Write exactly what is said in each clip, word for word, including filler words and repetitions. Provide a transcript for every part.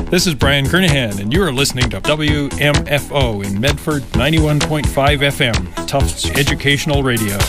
This is Brian Kernahan, and you are listening to W M F O in Medford, ninety-one point five F M, Tufts Educational Radio.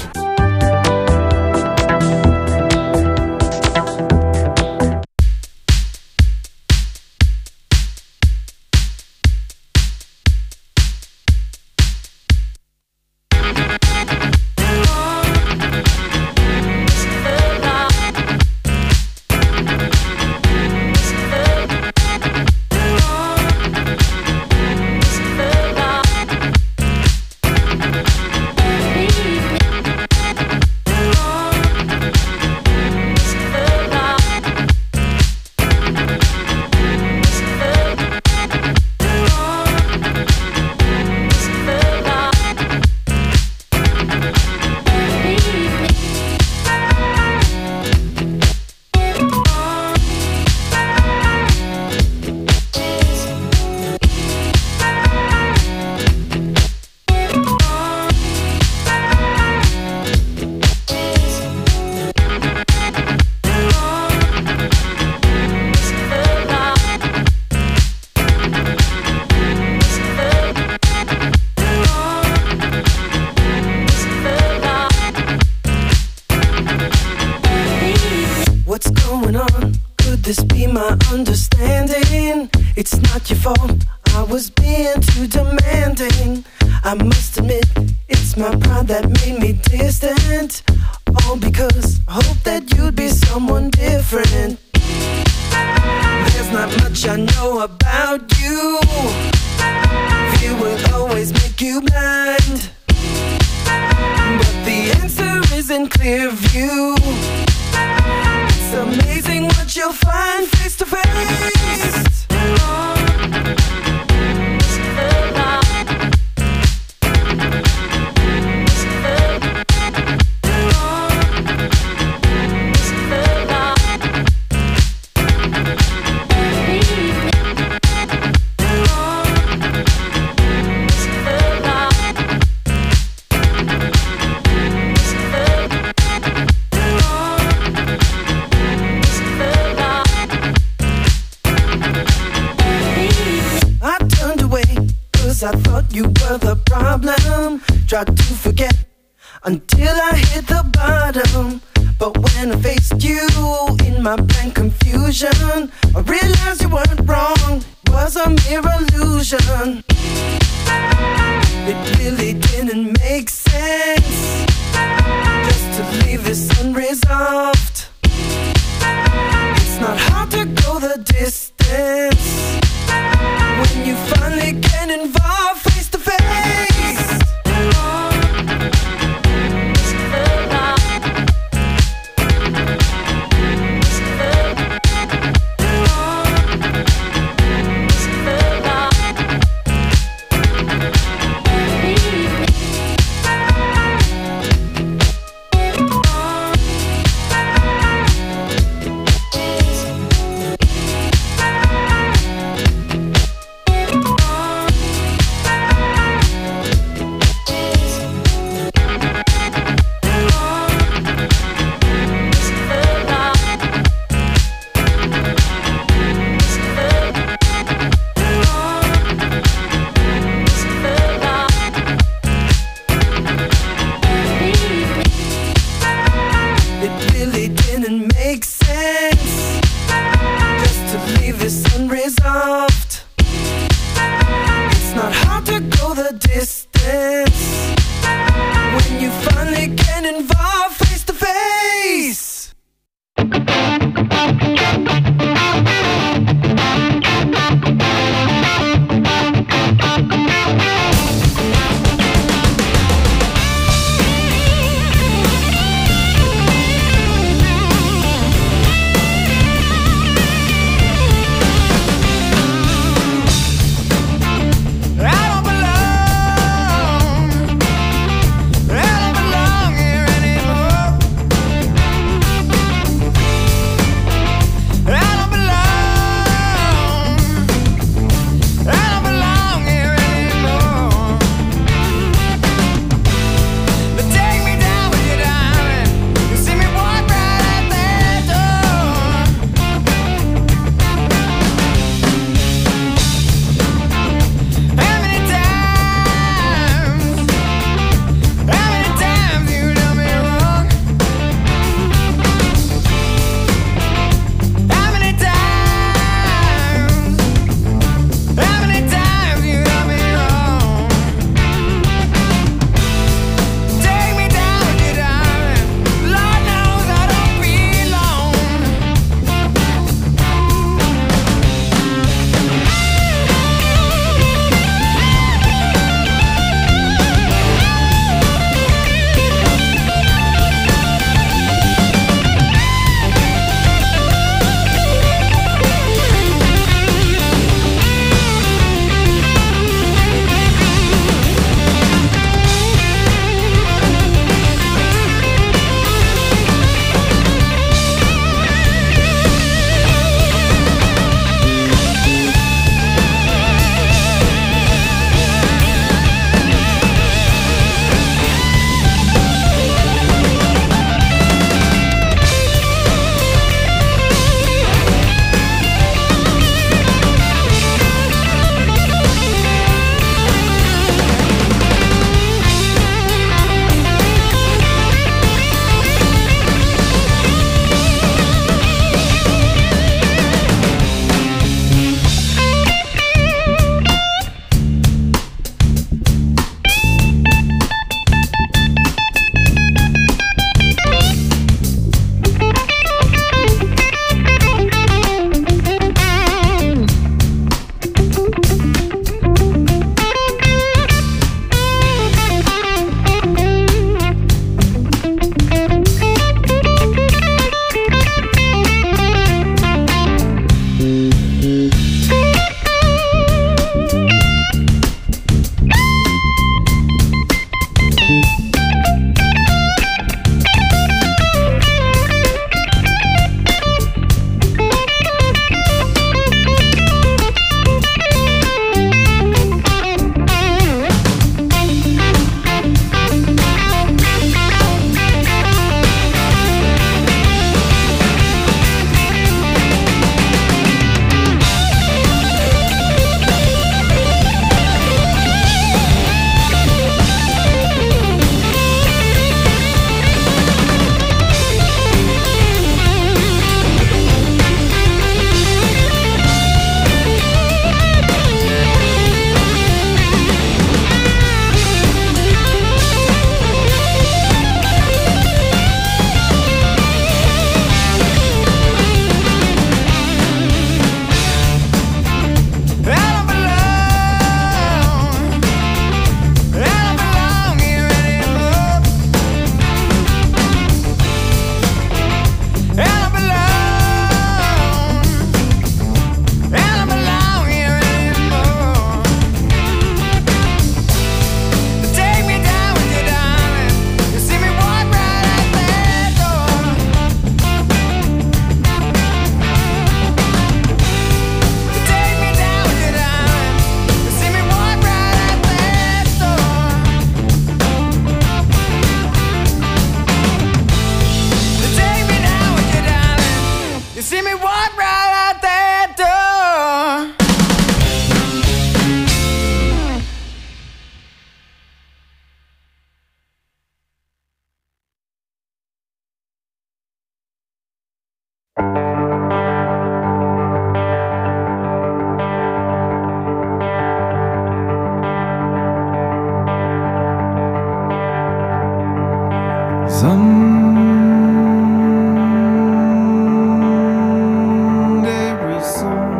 Someday real soon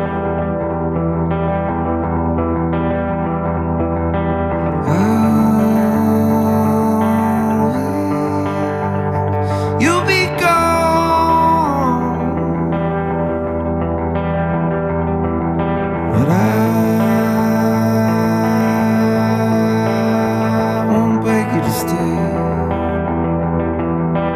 I'll, you'll be gone, but I won't beg you to stay.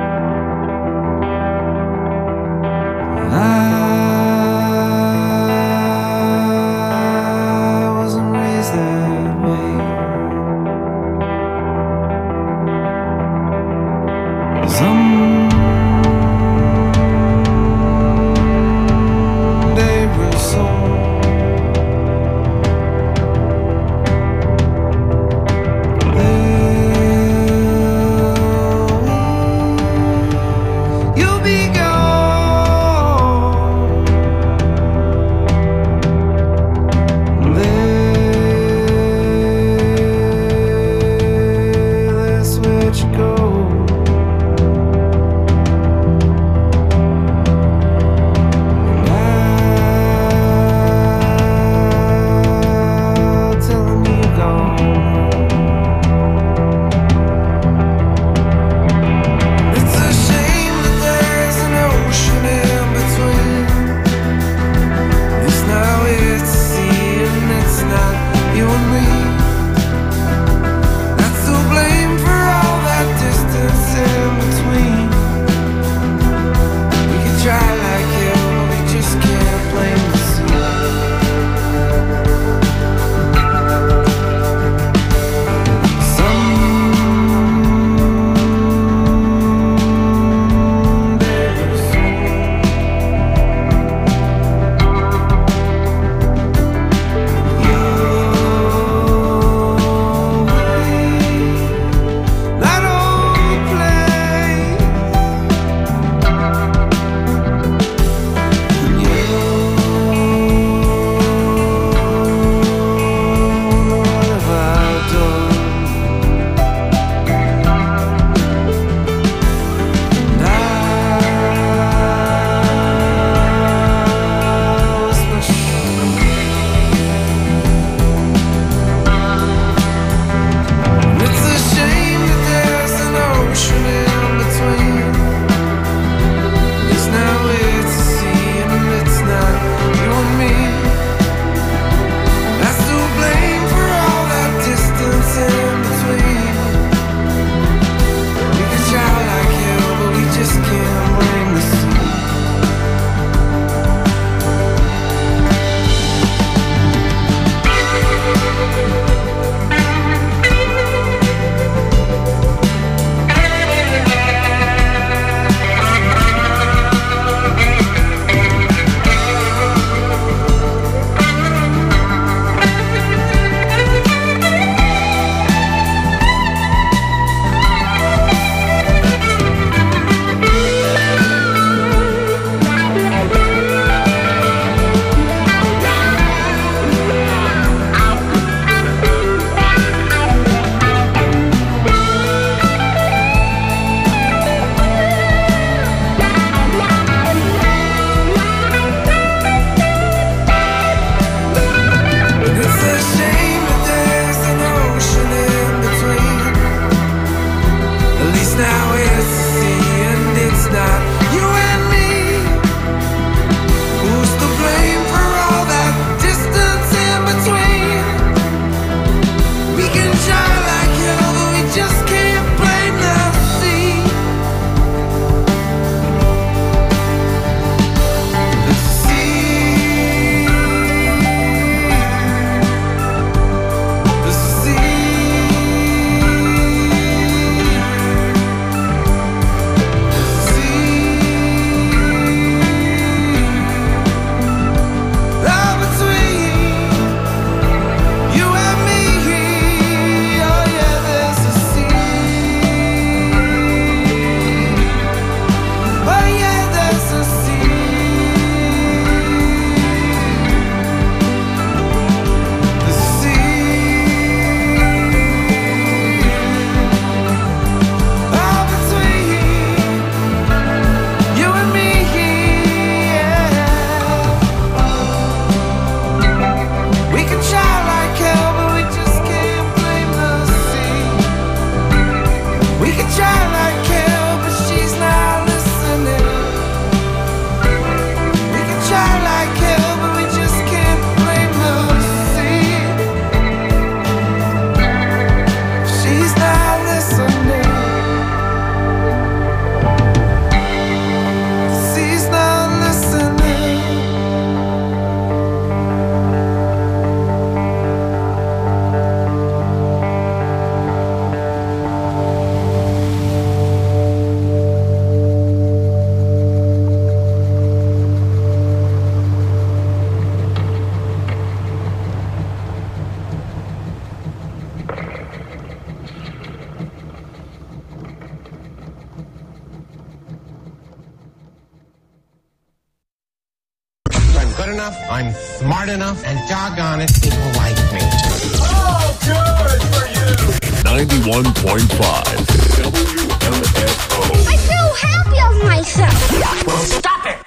good enough, I'm smart enough, and doggone it, people like me. Oh, good for you! ninety-one point five W M F O. I feel happy of myself. Well, stop it!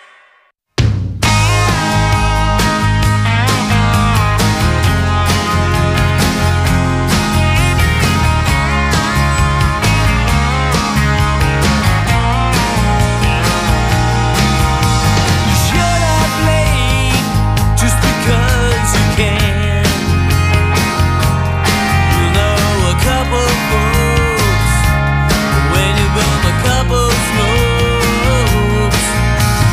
When you bump a couple smokes,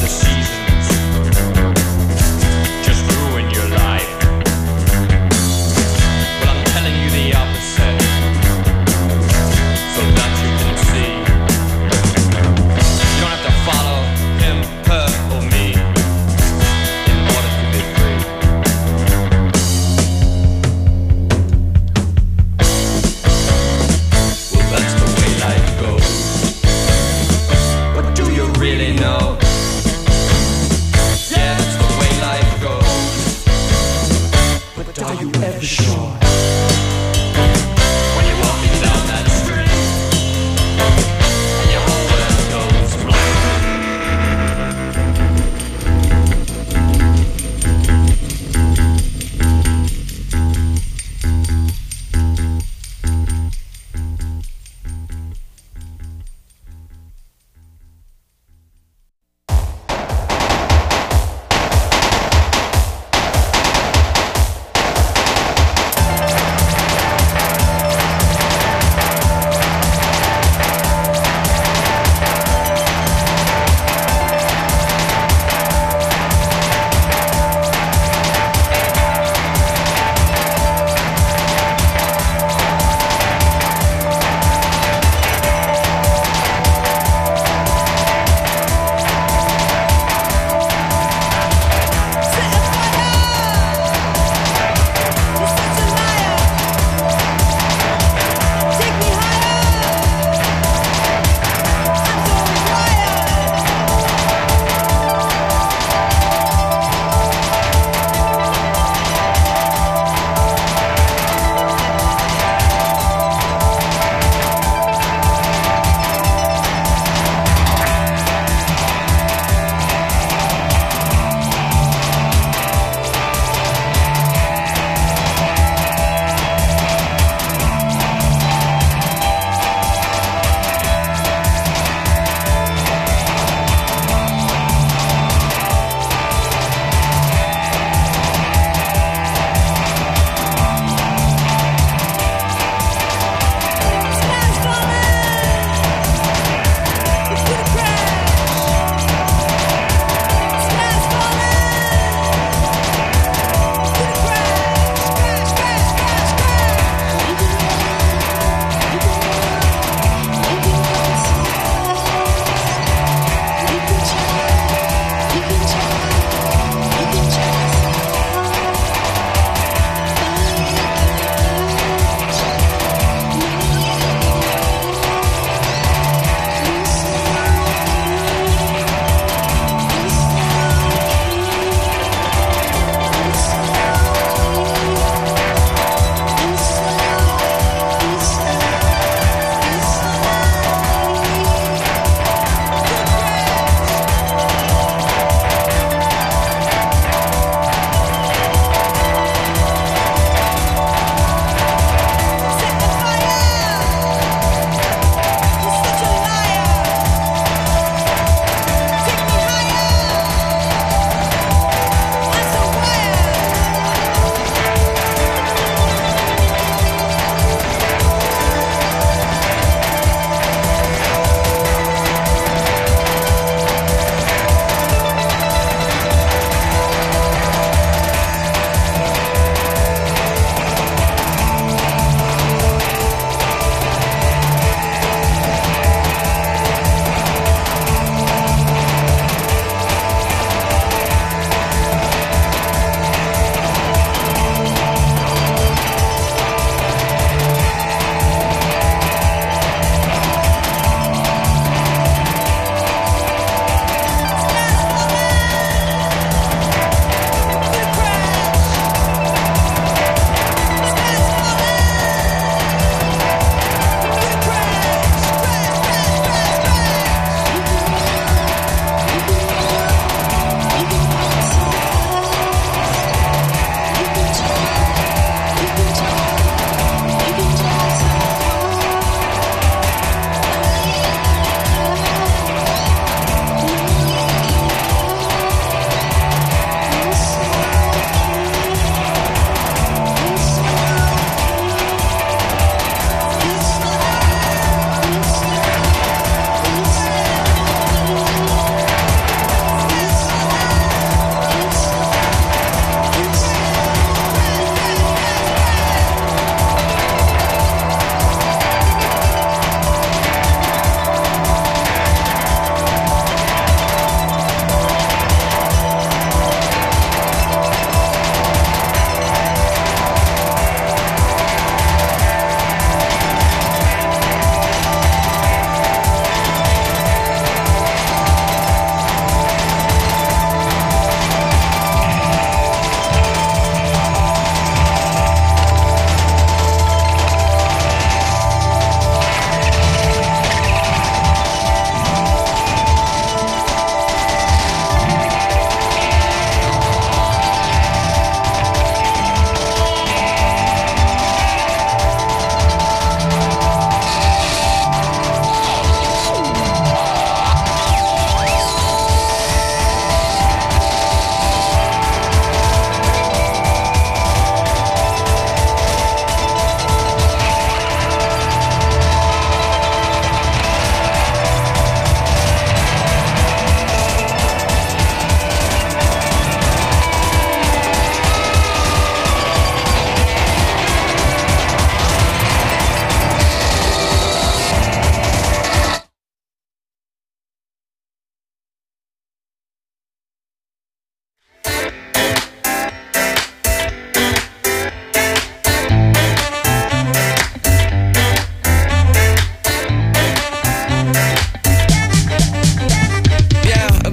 seasons just ruin your life. Well, I'm telling you the opposite, so that you can see. You don't have to follow him, her, or me in order to be free. Well, that's the way life goes. But do you really know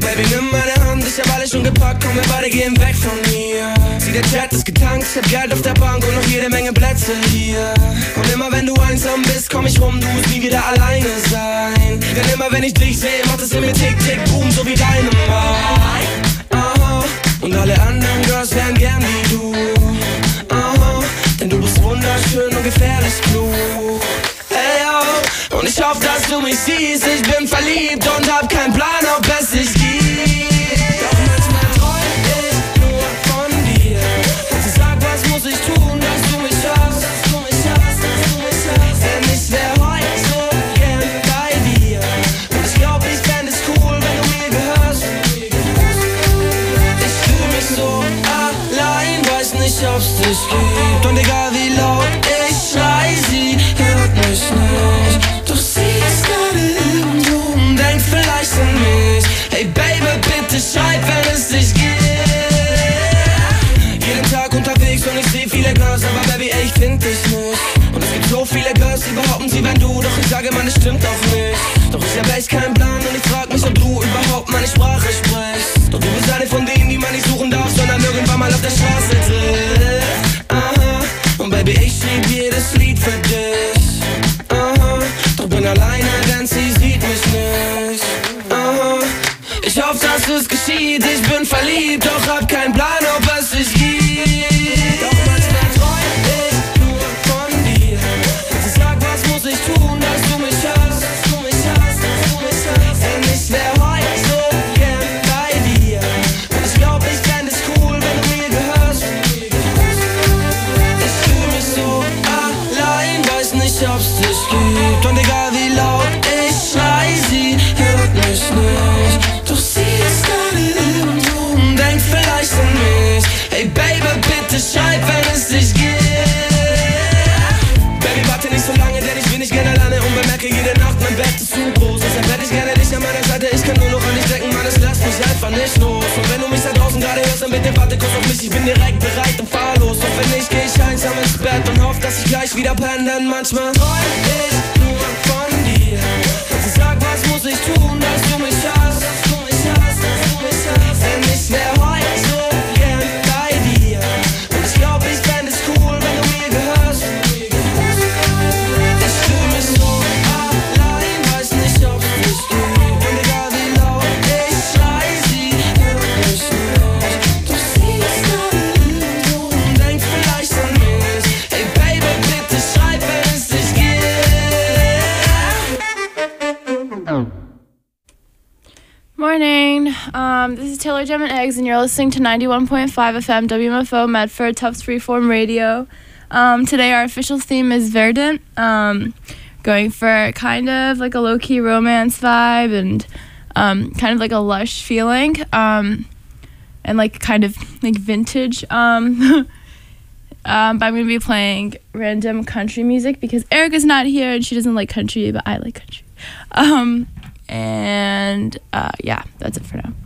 Baby, nimm meine Hand, ich hab alles schon gepackt, komm, wir beide gehen weg von hier. Sieh, der Chat ist getankt, ich hab Geld auf der Bank und noch jede Menge Plätze hier. Und immer wenn du einsam bist, komm ich rum, du musst nie wieder alleine sein. Denn immer wenn ich dich sehe, macht es in mir tick, tick, boom, so wie deine Mind. Aha, und alle anderen Girls wären gern wie du. Aha, denn du bist wunderschön und gefährlich klug. Ey, yo, und ich hoffe, dass du mich siehst, ich bin verliebt und hab keinen Plan, ob es dich gibt. Doch manchmal träum ich nur von dir. Und sag, was muss ich tun, dass du mich hast, dass du mich hast, dass du mich hast. Denn ich wär heute so gern bei dir. Und ich glaub, ich fänd es cool, wenn du mir gehörst. Ich fühl mich so allein, weiß nicht, ob's dich gibt. Und egal wie laut ich schrei, sie hört mich nicht. Doch sie ist gerade irgendwo und denkt vielleicht an mich. Hey Baby, bitte schreib, wenn es dich gibt. Jeden Tag unterwegs und ich seh viele Girls, aber Baby, ey, ich find dich nicht. Und es gibt so viele Girls, die behaupten, sie wären du. Doch ich sage, man, es stimmt auch nicht. Doch ich hab echt keinen Plan und ich frag mich, ob du überhaupt meine Sprache sprichst. Doch du bist eine von denen, die man nicht suchen darf, sondern irgendwann mal auf der Straße trifft. Aha, und Baby, ich schrieb jedes Lied für dich. Aha, doch bin alleine, denn sie sieht mich nicht. Aha, ich hoffe, dass es geschieht, ich bin verliebt, doch hab keinen Plan, ob es dich gibt. Doch manchmal träum ich nur von dir. Und sag, was muss ich tun, dass du mich hast, dass du mich hast, dass du mich hast. Denn ich wär heute so gern bei dir. Und ich glaub, ich fänd es cool, wenn du mir gehörst. Ich fühl mich so allein, weiß nicht, ob's dich gibt. Und egal wie laut ich schrei, sie hört mich nicht. Doch sie ist gerade irgendwo und denkt vielleicht an mich. Hey Baby, bitte schreib, wenn es dich gibt. Baby, warte nicht so lange, denn ich bin nicht gerne alleine und bemerke jede Nacht, mein Bett ist zu groß. Deshalb hätte ich gerne dich an meiner Seite, ich kann nur noch an dich denken, Mann, es lässt mich einfach nicht los. Und wenn du mich da draußen gerade hörst, dann bitte warte kurz auf mich, ich bin direkt bereit und fahr los. Und wenn nicht, geh ich einsam ins Bett und hoff, dass ich gleich wieder penne, denn manchmal träum ich nur von dir. Und sag, was muss ich tun, dass du mich hast, dass du mich hast, dass du mich hast. Denn ich wär heute so gern bei dir. Und ich glaub, ich fänd es cool, wenn du mir gehörst. Ich fühl mich so allein, weiß nicht, ob's dich gibt. Und egal wie laut ich schrei, sie hört mich nicht. Doch sie ist gerade irgendwo und denkt vielleicht an mich. Hey Baby, bitte schreib, wenn es dich gibt. Morning. Um, this is Taylor Jam and Eggs, and you're listening to ninety-one point five F M W M F O Medford Tufts Freeform Radio. Um, today our official theme is Verdant. Um, going for kind of like a low-key romance vibe and um, kind of like a lush feeling, um, and like kind of like vintage. Um, um, but I'm gonna be playing random country music because Erica's not here and she doesn't like country, but I like country. Um, and uh, yeah, that's it for now.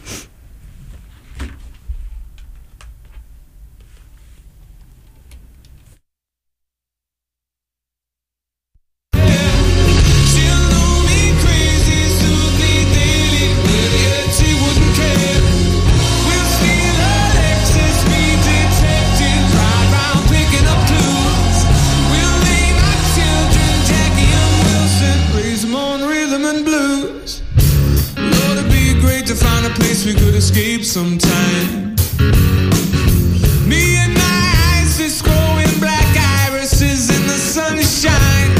We could escape sometime. Me and my eyes just growing black irises in the sunshine.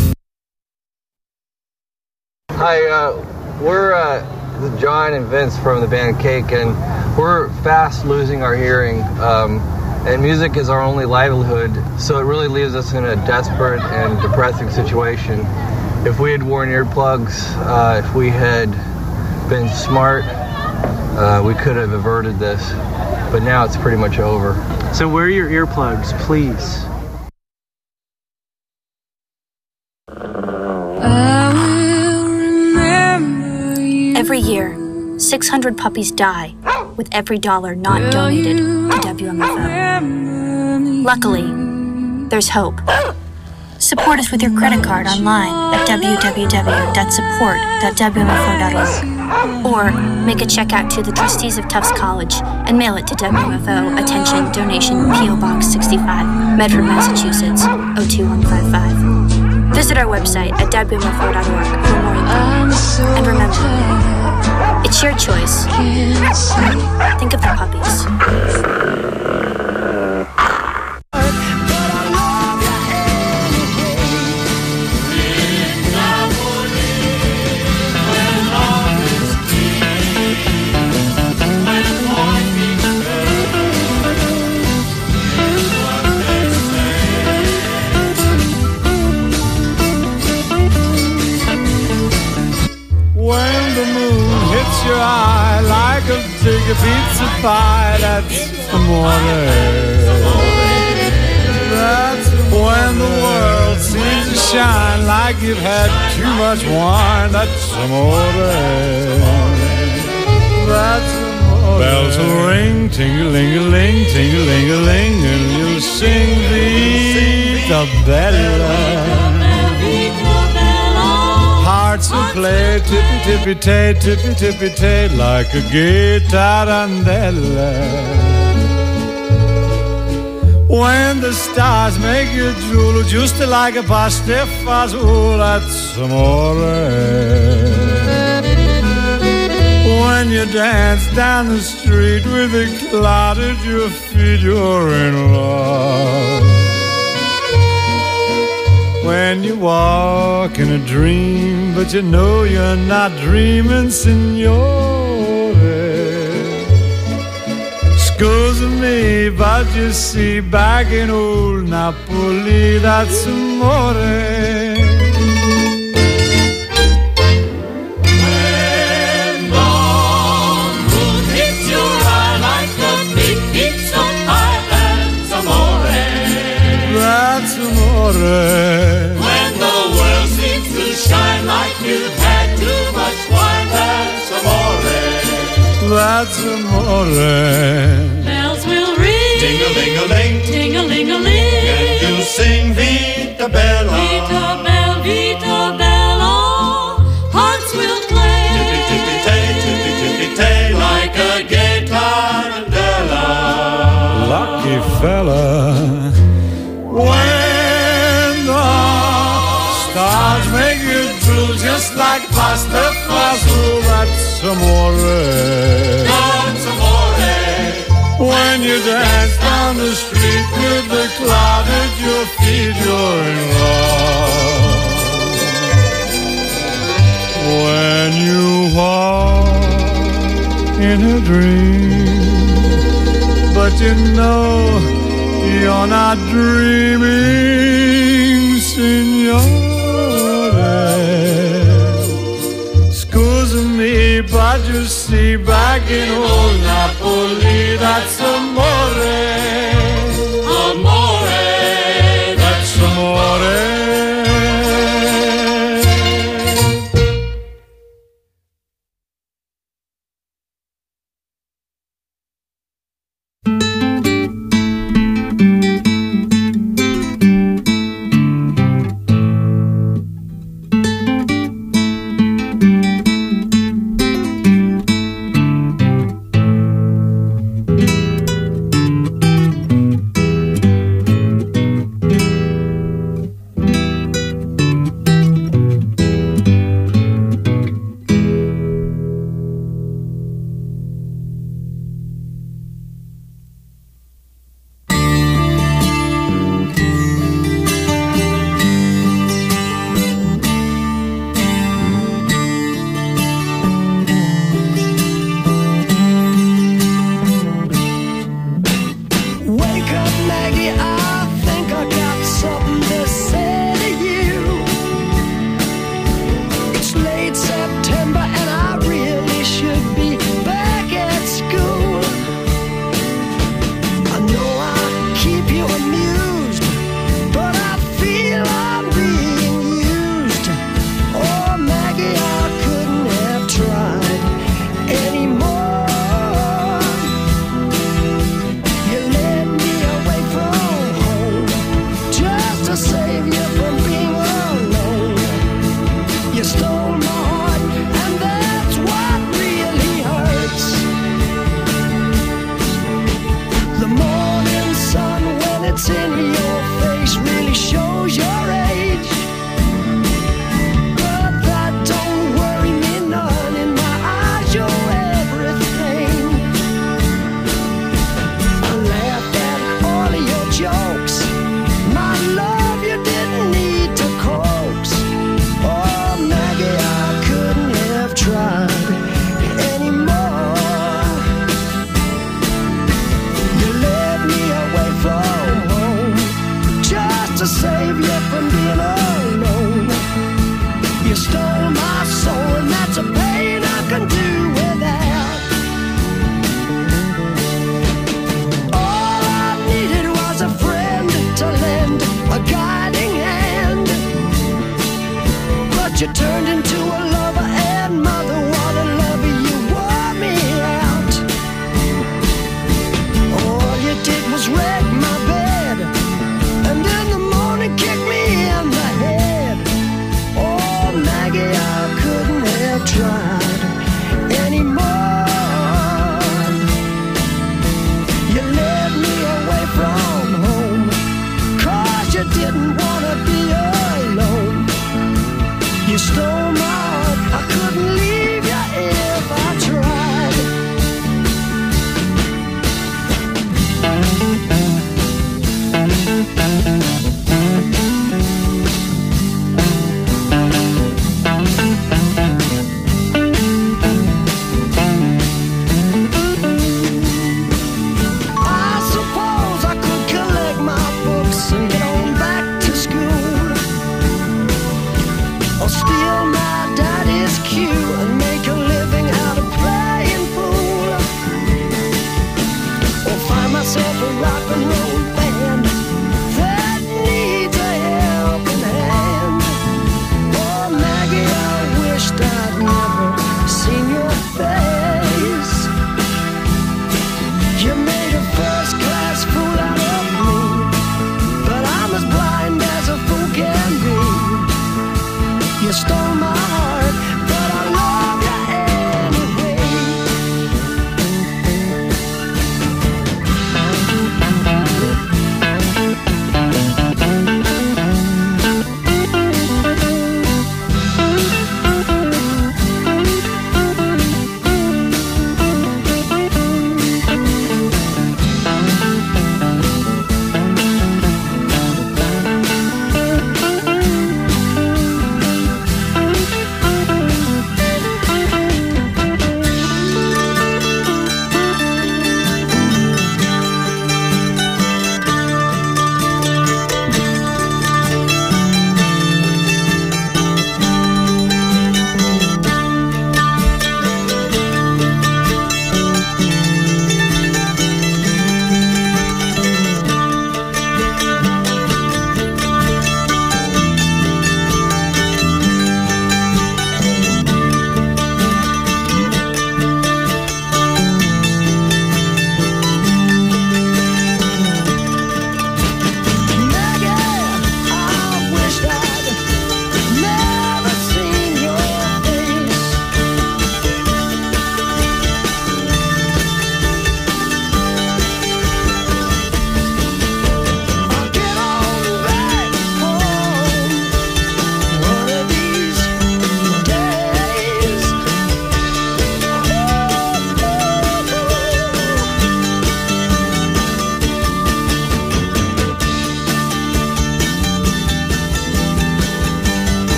Hi, uh, we're uh, John and Vince from the band Cake, and we're fast losing our hearing. Um, and music is our only livelihood, so it really leaves us in a desperate and depressing situation. If we had worn earplugs, uh, if we had been smart, Uh, we could have averted this, but now it's pretty much over. So wear your earplugs, please. Every year, six hundred puppies die with every dollar not donated to W M F O. Luckily, there's hope. Support us with your credit card online at w w w dot support dot w m f o dot org. Or make a check out to the trustees of Tufts College and mail it to W M F O, attention, donation, P O Box sixty-five, Medford, Massachusetts, oh two one five five. Visit our website at W M F O dot org for more info. And remember, it's your choice. Think of the puppies. Your eye like a big pizza pie. That's amore. That's when the world seems to shine like you've had too much wine. That's amore. That's amore. Bells will ring, ting-a-ling-a-ling, ting-a-ling-a-ling, and you'll sing Vita Bella. Hearts will play tippy-tippy-tay, tippy-tippy-tay, like a gay tarantella. When the stars make you drool, just like a pastifazool, that's amore. When you dance down the street with a cloud at your feet, you're in love. When you walk in a dream, but you know you're not dreaming, signore. Scusa me, but you see, back in old Napoli, that's amore. When the moon hits your eye like a big pizza pie, that's amore. That's amore. Like you've had too much wine, that's amore. That's amore. Bells will ring, ting-a-ling-a-ling, ting-a-ling-a-ling, and you'll sing Vita Bella, Vita Bella, Vita Bella. Hearts will play, tippy-tippy-tay, tippy-tippy-tay, like a gay tarantella. Lucky fella. When the stars make you just like pasta fazool, that's amore. That's amore. When you dance down the street with the cloud at your feet, you're in love. When you walk in a dream, but you know you're not dreaming, signore. Me, but you see, back in old Napoli, that's amore. Amore. That's amore.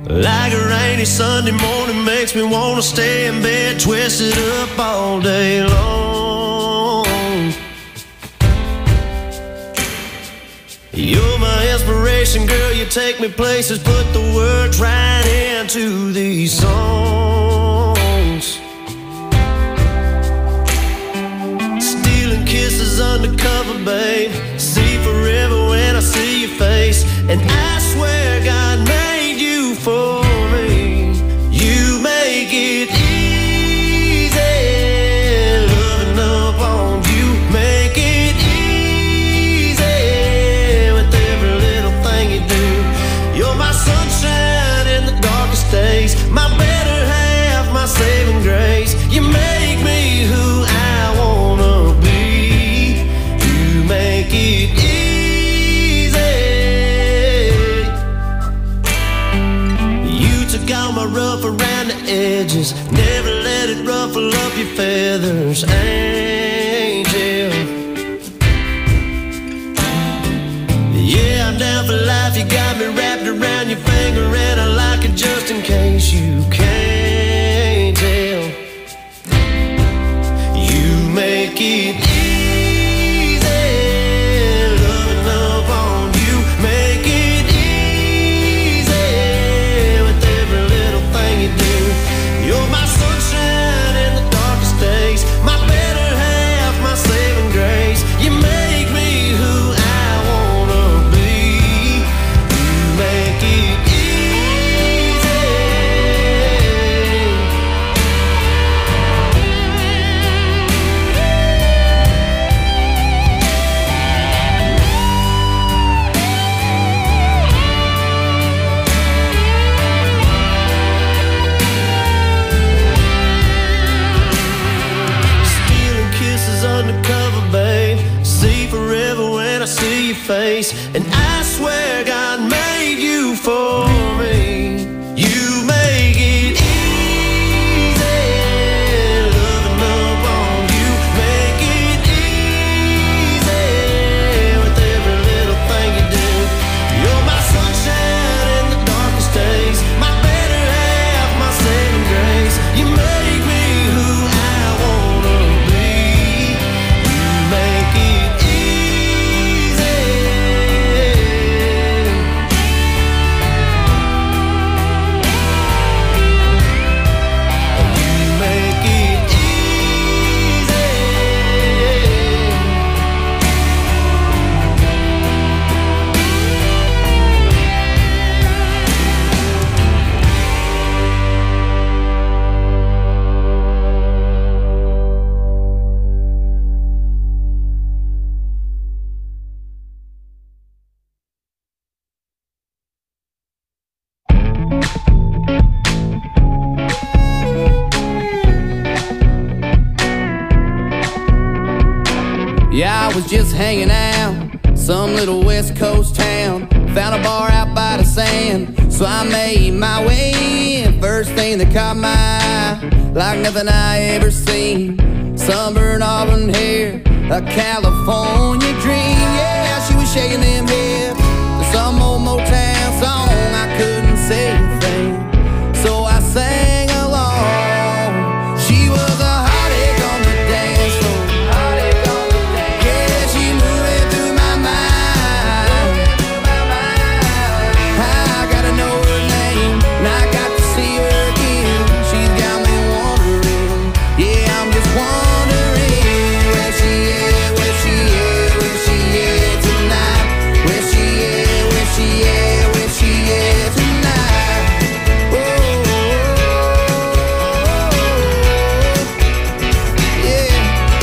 Like a rainy Sunday morning makes me wanna stay in bed, twisted up all day long. You're my inspiration, girl, you take me places, put the words right into these songs. Stealing kisses undercover, babe, see forever when I see your face. And I swear God made you for me. You make it easy, loving up on you. Make it easy with every little thing you do. You're my sunshine in the darkest days, my better half, my saving grace. You make me who I wanna be. You make it easy. Got my rough around the edges, never let it ruffle up your feathers, angel. Yeah, I'm down for life, you got me wrapped around your finger, and I like it just in case you can't tell. You make it easy, loving up on you. Make it easy with every little thing you do. You're my sunshine in the darkest days, my better half, my saving grace. You make me who I wanna be. You make it easy. Stealing kisses undercover, babe, see forever when I see your face. And I swear God made you for me. You make it easy, loving up on you. Make it easy with every little thing you do. You're my sunshine in the darkest days, my better half, my saving grace. You make me who I wanna be. You make it easy. You make it easy. Yeah, I was just hanging out, some little West Coast town. Found a bar out by the sand, so I made my way in. First thing that caught my eye, like nothing I ever seen. Sunburned auburn hair, a California dream. Yeah, she was shaking them hips to some old Motown song. I couldn't say a thing, so I sang along. She was a heartache on the dance floor. Yeah, she moving through my mind. I gotta know her name, and I got to see her again. She's got me wondering, yeah, I'm just wondering where she is, where she is, where she is tonight. Where she is, where she is, where she is tonight. Oh, yeah.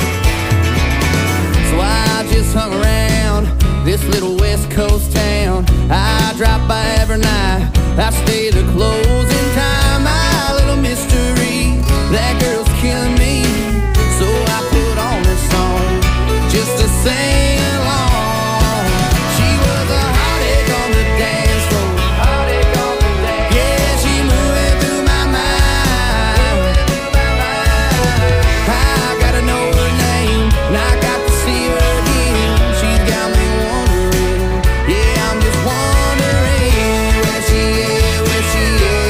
So I just hung around this little West Coast town. I drop by every night, I stay the closing time. My little mystery, that girl's killing me. So I put on this song just to sing along. She was a heartache on the dance floor. Yeah, she moving through my mind. I gotta know her name, and I got to see her again. She's got me wondering, yeah, I'm just wondering where she is, where she is.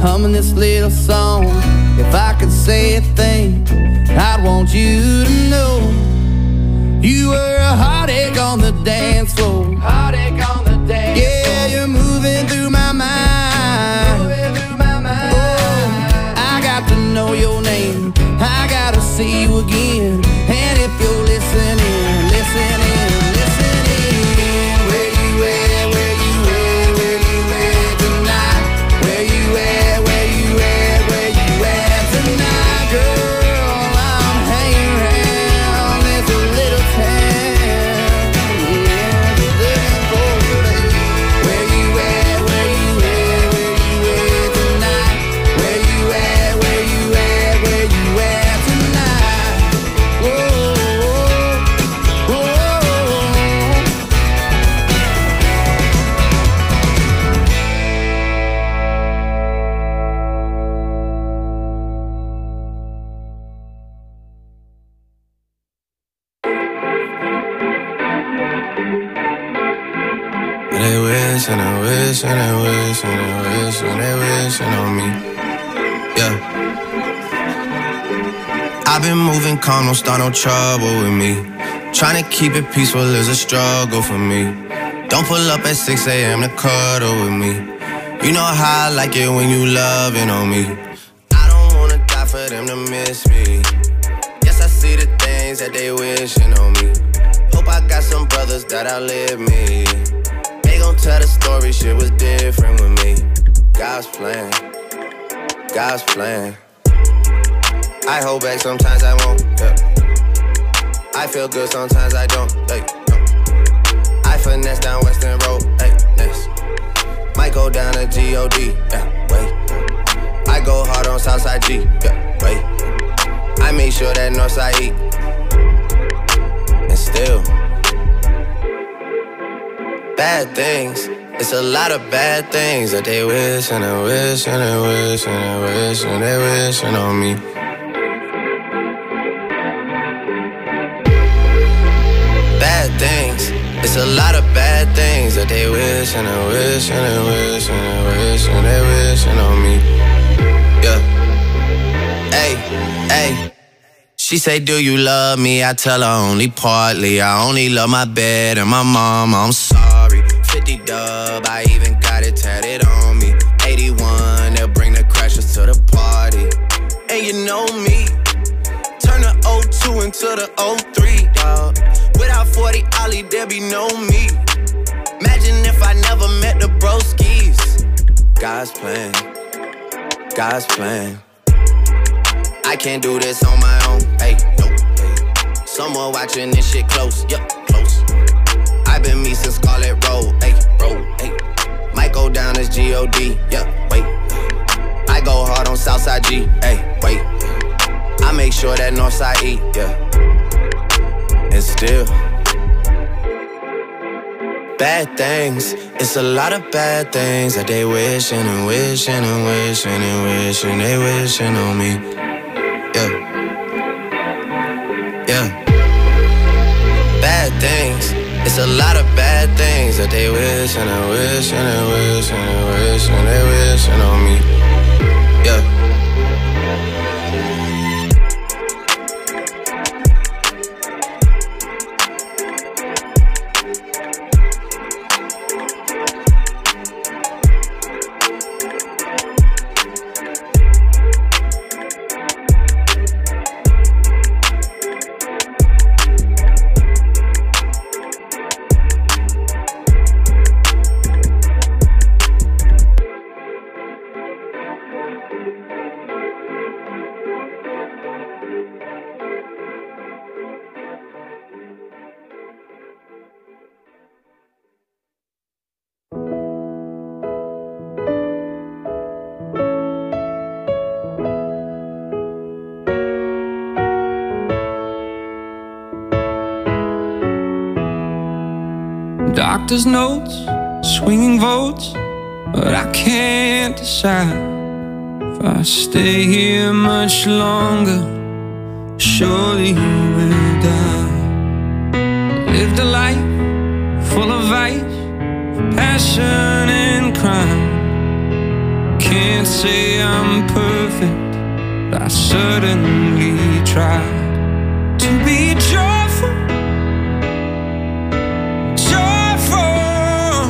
humming this little song. If I could say a thing, I'd want you to know you were a heartache on the dance floor. Heartache on the dance floor. Yeah, you're moving through my mind. Moving through my mind. Oh, I got to know your name. I gotta see you again. And if you're listening, listening, listening, where you at, where you at, where you at tonight? Where you at, where you at, where you at tonight, girl? I'm hanging around this little town. Yeah, just looking for you, baby. Where you at, where you at, where you at tonight? Where you at, where you at, where you at tonight? Whoa, whoa, whoa. They wish and they wish and they wish and they wish and they wishing on me. Yeah. I've been moving calm, don't start no trouble with me. Trying to keep it peaceful is a struggle for me. Don't pull up at six a.m. to cuddle with me. You know how I like it when you loving on me. I don't wanna die for them to miss me. Yes, I see the things that they wishing on me. Hope I got some brothers that outlive me. They gon' tell the story, shit was different with me. God's plan, God's plan. I hold back, sometimes I won't, yeah. I feel good, sometimes I don't, hey, no. I finesse down Western Road, hey, next. Might go down to G O D, yeah, wait. I go hard on Southside G, yeah, wait. I make sure that Northside E. And still bad things, it's a lot of bad things that they wish and they wish and they wish and they wish and they wishing on me. Bad things, it's a lot of bad things that they wish and they wish and they wish and they wish and they wishing on me. Yeah. Hey, hey. She say, do you love me? I tell her only partly. I only love my bed and my mama, I'm sorry. fifty dub, I even got it tatted on me. eighty-one, they'll bring the crashers to the party. And you know me, turn the oh two into the oh three, dawg. Without forty Ollie, there be no me. Imagine if I never met the broskies. God's plan, God's plan. I can't do this on my own, hey, no, hey. Someone watching this shit close, yup, close. I've been me since Scarlet Road, hey, road, hey. Might go down as G O D, yeah, wait. I go hard on Southside G, hey, wait. I make sure that Northside E, yeah. And still bad things, it's a lot of bad things that they wishing and wishing and wishing and wishing they wishing on me. Yeah, yeah. Bad things, it's a lot of bad things that they wish and they wish and they wish and they wish and they wishing on me. Yeah. Doctor's notes, swinging votes, but I can't decide if I stay here much longer. Surely you will die. Lived a life full of vice, passion and crime. Can't say I'm perfect, but I certainly try to be joyful, joyful,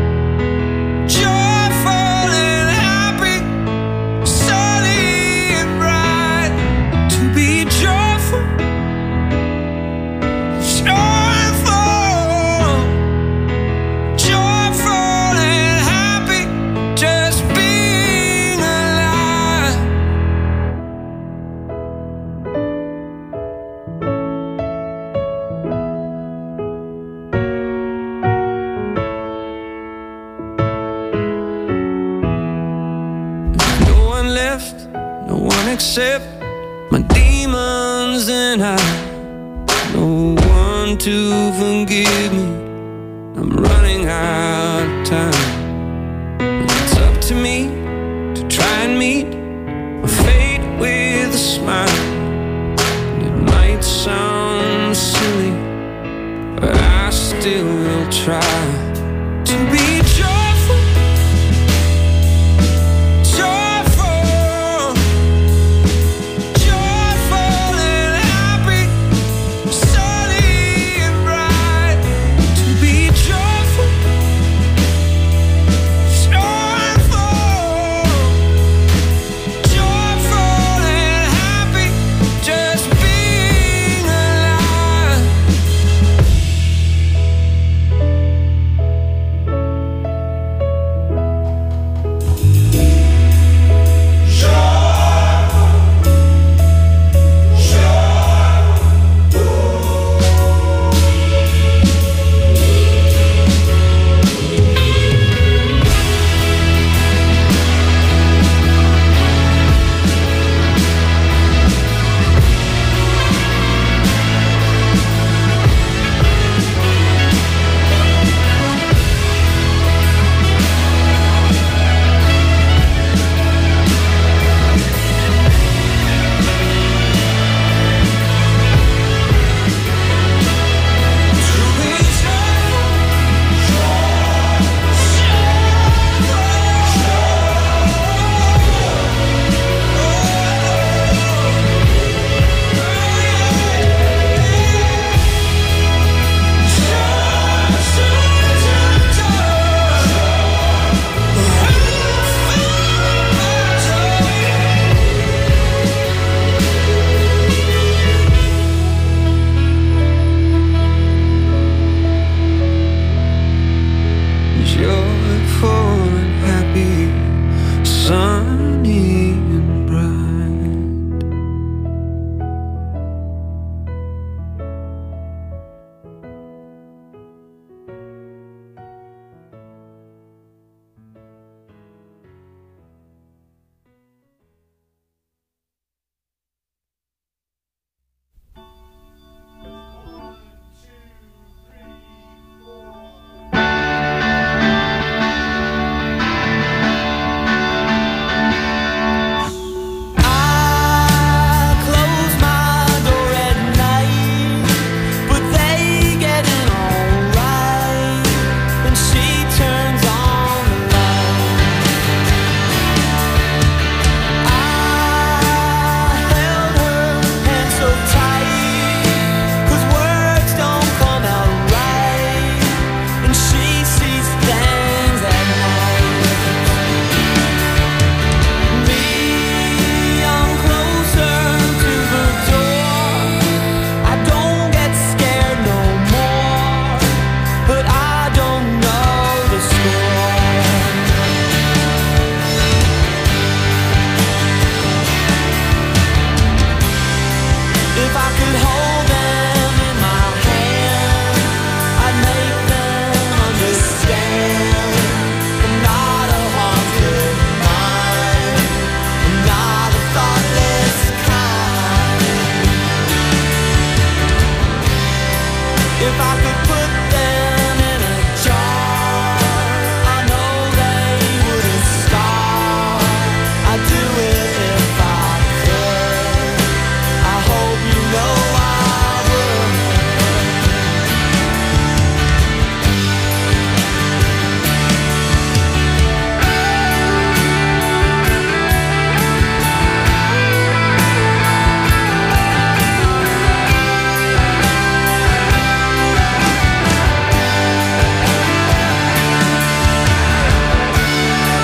joyful and happy, sunny and bright. To be joyful, joyful, joyful and happy, just being alive. No one left, no one except my demons and I. No one to forgive me, I'm running out of time. It's up to me to try and meet